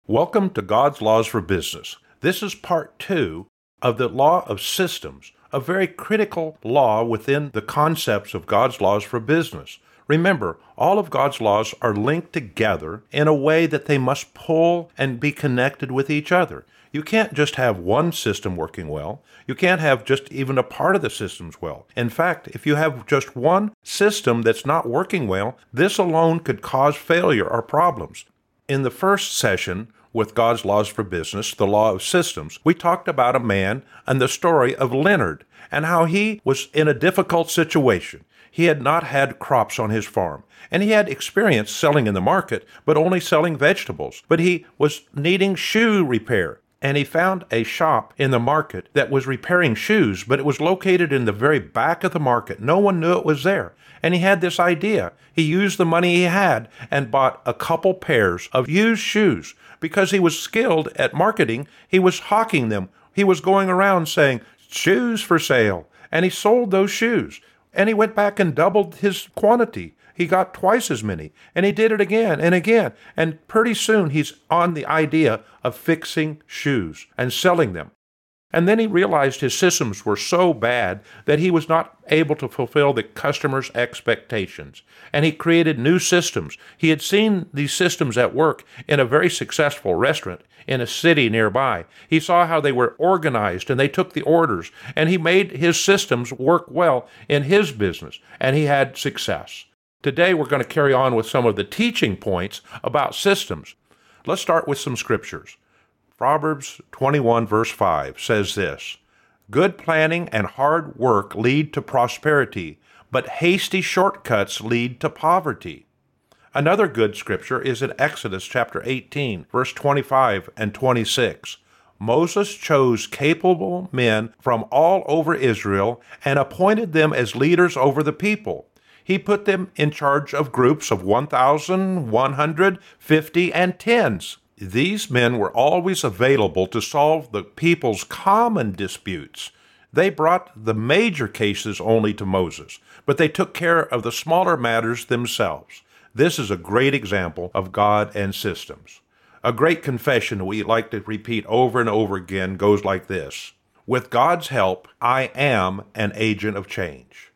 Welcome to God's Laws for Business. This is part 2 of the law of systems, a very critical law within the concepts of God's laws for business. Remember, all of God's laws are linked together in a way that they must pull and be connected with each other. You can't just have one system working well. You can't have just even a part of the systems well. In fact, if you have just one system that's not working well, this alone could cause failure or problems. In the first session with God's Laws for Business, the Law of Systems, we talked about a man and the story of Leonard and how he was in a difficult situation. He had not had crops on his farm, and he had experience selling in the market, but only selling vegetables. But he was needing shoe repair, and he found a shop in the market that was repairing shoes, but it was located in the very back of the market. No one knew it was there. And he had this idea. He used the money he had and bought a couple pairs of used shoes. Because he was skilled at marketing, he was hawking them. He was going around saying, "Shoes for sale." And he sold those shoes. And he went back and doubled his quantity. He got twice as many. And he did it again and again. And pretty soon he's on the idea of fixing shoes and selling them. And then he realized his systems were so bad that he was not able to fulfill the customer's expectations. And he created new systems. He had seen these systems at work in a very successful restaurant in a city nearby. He saw how they were organized and they took the orders. And he made his systems work well in his business. And he had success. Today we're going to carry on with some of the teaching points about systems. Let's start with some scriptures. Proverbs 21 verse 5 says this, "Good planning and hard work lead to prosperity, but hasty shortcuts lead to poverty." Another good scripture is in Exodus chapter 18, verse 25 and 26. Moses chose capable men from all over Israel and appointed them as leaders over the people. He put them in charge of groups of 1,000, 100, 50, and tens. These men were always available to solve the people's common disputes. They brought the major cases only to Moses, but they took care of the smaller matters themselves. This is a great example of God and systems. A great confession we like to repeat over and over again goes like this: "With God's help, I am an agent of change."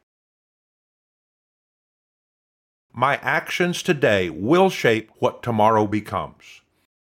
My actions today will shape what tomorrow becomes.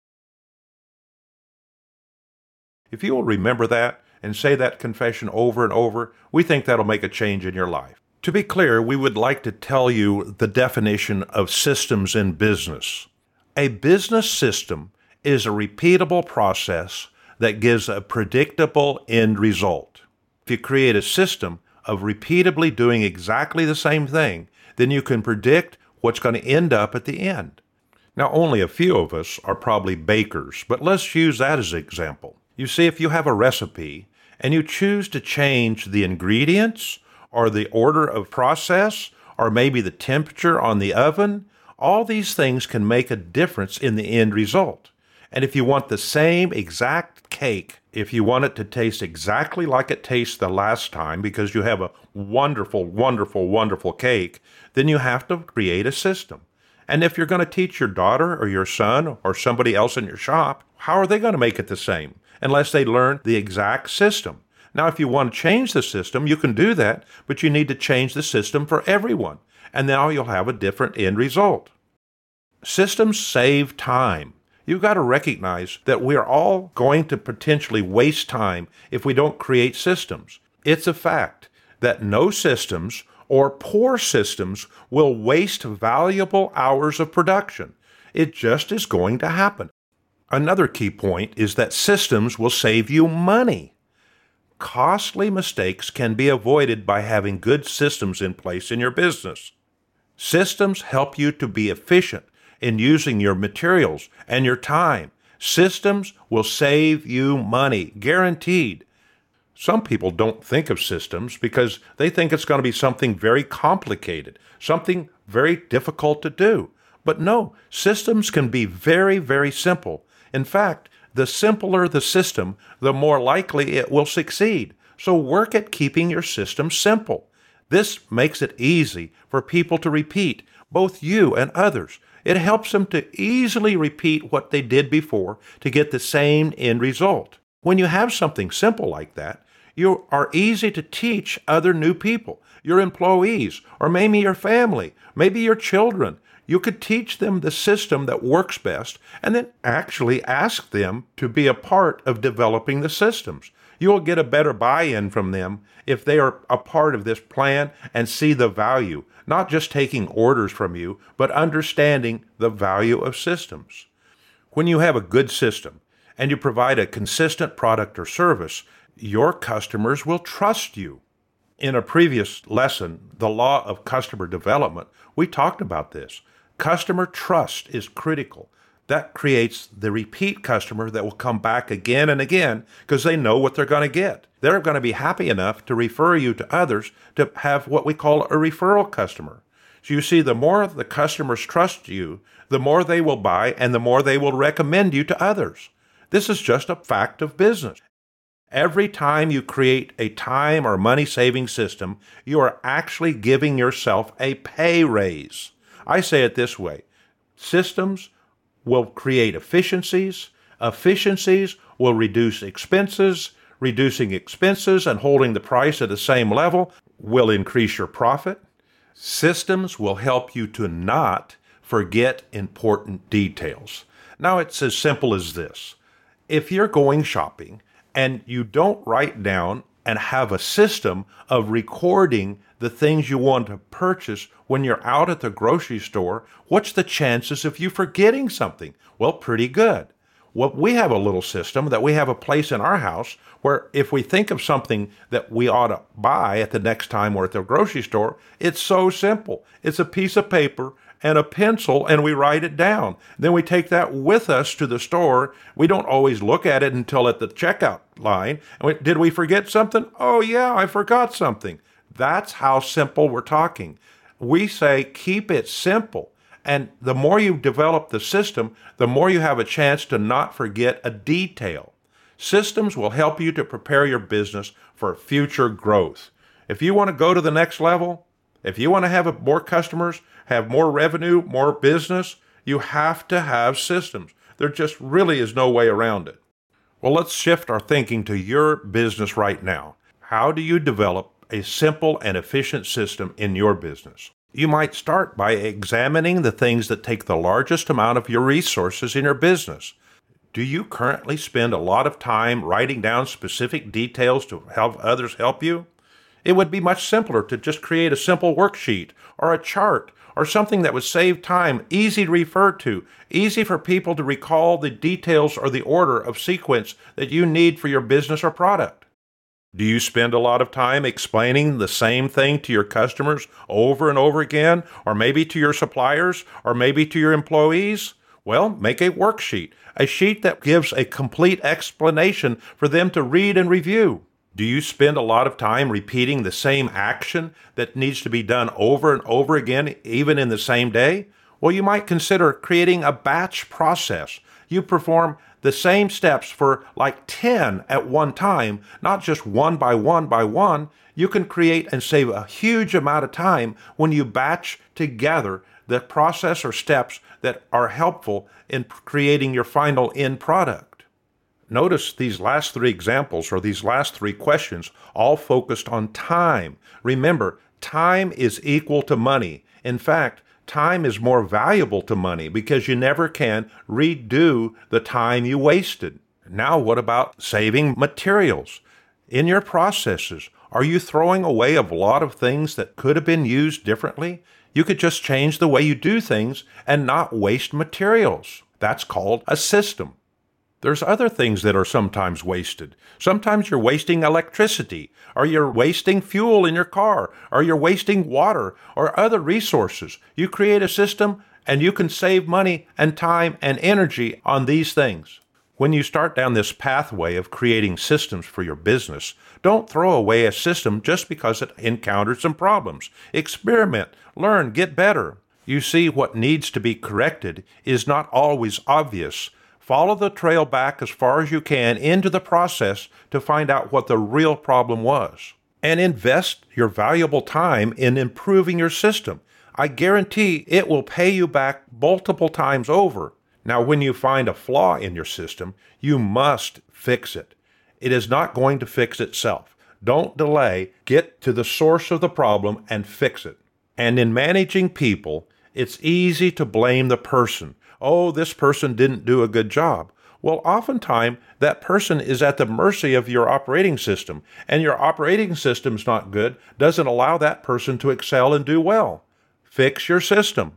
If you will remember that and say that confession over and over, we think that'll make a change in your life. To be clear, we would like to tell you the definition of systems in business. A business system is a repeatable process that gives a predictable end result. If you create a system of repeatedly doing exactly the same thing, then you can predict what's going to end up at the end. Now, only a few of us are probably bakers, but let's use that as an example. You see, if you have a recipe and you choose to change the ingredients or the order of process or maybe the temperature on the oven, all these things can make a difference in the end result. And if you want the same exact cake, if you want it to taste exactly like it tastes the last time because you have a wonderful, wonderful, wonderful cake, then you have to create a system. And if you're going to teach your daughter or your son or somebody else in your shop, how are they going to make it the same unless they learn the exact system? Now, if you want to change the system, you can do that, but you need to change the system for everyone. And now you'll have a different end result. Systems save time. You've got to recognize that we're all going to potentially waste time if we don't create systems. It's a fact that no systems or poor systems will waste valuable hours of production. It just is going to happen. Another key point is that systems will save you money. Costly mistakes can be avoided by having good systems in place in your business. Systems help you to be efficient in using your materials and your time. Systems will save you money, guaranteed. Some people don't think of systems because they think it's going to be something very complicated, something very difficult to do. But no, systems can be very, very simple. In fact, the simpler the system, the more likely it will succeed. So work at keeping your system simple. This makes it easy for people to repeat, both you and others. It helps them to easily repeat what they did before to get the same end result. When you have something simple like that, you are easy to teach other new people, your employees, or maybe your family, maybe your children. You could teach them the system that works best and then actually ask them to be a part of developing the systems. You will get a better buy-in from them if they are a part of this plan and see the value, not just taking orders from you, but understanding the value of systems. When you have a good system and you provide a consistent product or service, your customers will trust you. In a previous lesson, The Law of Customer Development, we talked about this. Customer trust is critical. That creates the repeat customer that will come back again and again because they know what they're going to get. They're going to be happy enough to refer you to others to have what we call a referral customer. So you see, the more the customers trust you, the more they will buy and the more they will recommend you to others. This is just a fact of business. Every time you create a time or money-saving system, you are actually giving yourself a pay raise. I say it this way. Systems will create efficiencies. Efficiencies will reduce expenses. Reducing expenses and holding the price at the same level will increase your profit. Systems will help you to not forget important details. Now, it's as simple as this. If you're going shopping and you don't write down and have a system of recording the things you want to purchase when you're out at the grocery store, what's the chances of you forgetting something? Well, pretty good. Well, we have a little system that we have a place in our house where if we think of something that we ought to buy at the next time we're at the grocery store, it's so simple. It's a piece of paper and a pencil, and we write it down. Then we take that with us to the store. We don't always look at it until at the checkout line. Did we forget something? Oh, yeah, I forgot something. That's how simple we're talking. We say keep it simple. And the more you develop the system, the more you have a chance to not forget a detail. Systems will help you to prepare your business for future growth. If you want to go to the next level, if you want to have more customers, have more revenue, more business, you have to have systems. There just really is no way around it. Well, let's shift our thinking to your business right now. How do you develop a simple and efficient system in your business? You might start by examining the things that take the largest amount of your resources in your business. Do you currently spend a lot of time writing down specific details to help others help you? It would be much simpler to just create a simple worksheet or a chart or something that would save time, easy to refer to, easy for people to recall the details or the order of sequence that you need for your business or product. Do you spend a lot of time explaining the same thing to your customers over and over again, or maybe to your suppliers, or maybe to your employees? Well, make a worksheet, a sheet that gives a complete explanation for them to read and review. Do you spend a lot of time repeating the same action that needs to be done over and over again, even in the same day? Well, you might consider creating a batch process. You perform the same steps for like 10 at one time, not just one by one by one. You can create and save a huge amount of time when you batch together the process or steps that are helpful in creating your final end product. Notice these last three examples or these last three questions all focused on time. Remember, time is equal to money. In fact, time is more valuable to money because you never can redo the time you wasted. Now, what about saving materials? In your processes, are you throwing away a lot of things that could have been used differently? You could just change the way you do things and not waste materials. That's called a system. There's other things that are sometimes wasted. Sometimes you're wasting electricity, or you're wasting fuel in your car, or you're wasting water, or other resources. You create a system, and you can save money and time and energy on these things. When you start down this pathway of creating systems for your business, don't throw away a system just because it encounters some problems. Experiment, learn, get better. You see, what needs to be corrected is not always obvious. Follow the trail back as far as you can into the process to find out what the real problem was. And invest your valuable time in improving your system. I guarantee it will pay you back multiple times over. Now, when you find a flaw in your system, you must fix it. It is not going to fix itself. Don't delay. Get to the source of the problem and fix it. And in managing people, it's easy to blame the person. Oh, this person didn't do a good job. Well, oftentimes, that person is at the mercy of your operating system, and your operating system's not good, doesn't allow that person to excel and do well. Fix your system.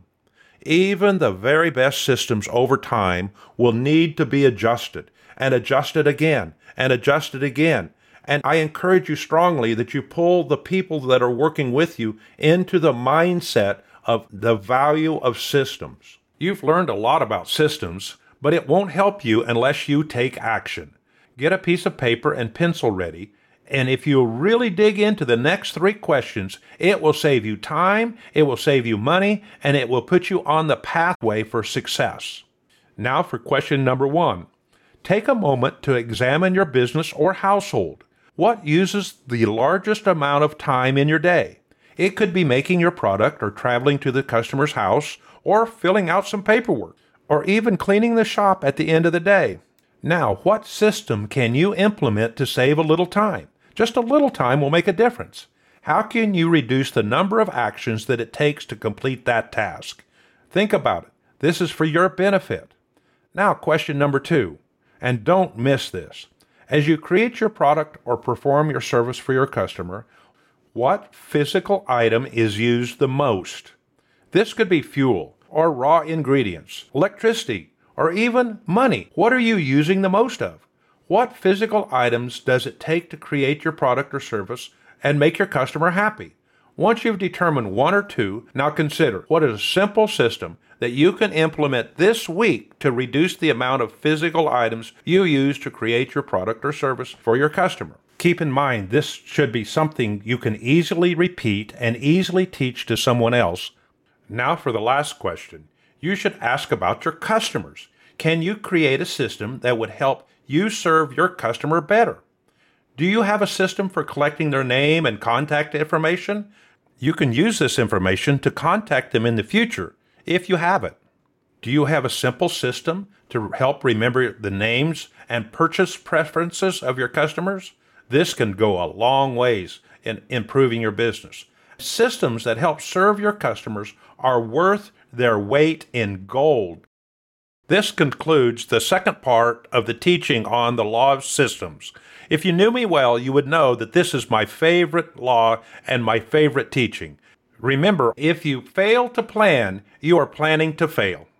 Even the very best systems over time will need to be adjusted, and adjusted again, and adjusted again. And I encourage you strongly that you pull the people that are working with you into the mindset of the value of systems. You've learned a lot about systems, but it won't help you unless you take action. Get a piece of paper and pencil ready, and if you really dig into the next 3 questions, it will save you time, it will save you money, and it will put you on the pathway for success. Now for question number 1. Take a moment to examine your business or household. What uses the largest amount of time in your day? It could be making your product or traveling to the customer's house or filling out some paperwork, or even cleaning the shop at the end of the day. Now, what system can you implement to save a little time? Just a little time will make a difference. How can you reduce the number of actions that it takes to complete that task? Think about it. This is for your benefit. Now, question number 2, and don't miss this. As you create your product or perform your service for your customer, what physical item is used the most? This could be fuel, or raw ingredients, electricity, or even money. What are you using the most of? What physical items does it take to create your product or service and make your customer happy? Once you've determined 1 or 2, now consider what is a simple system that you can implement this week to reduce the amount of physical items you use to create your product or service for your customer. Keep in mind, this should be something you can easily repeat and easily teach to someone else. Now for the last question. You should ask about your customers. Can you create a system that would help you serve your customer better? Do you have a system for collecting their name and contact information? You can use this information to contact them in the future if you have it. Do you have a simple system to help remember the names and purchase preferences of your customers? This can go a long ways in improving your business. Systems that help serve your customers are worth their weight in gold. This concludes the second part of the teaching on the law of systems. If you knew me well, you would know that this is my favorite law and my favorite teaching. Remember, if you fail to plan, you are planning to fail.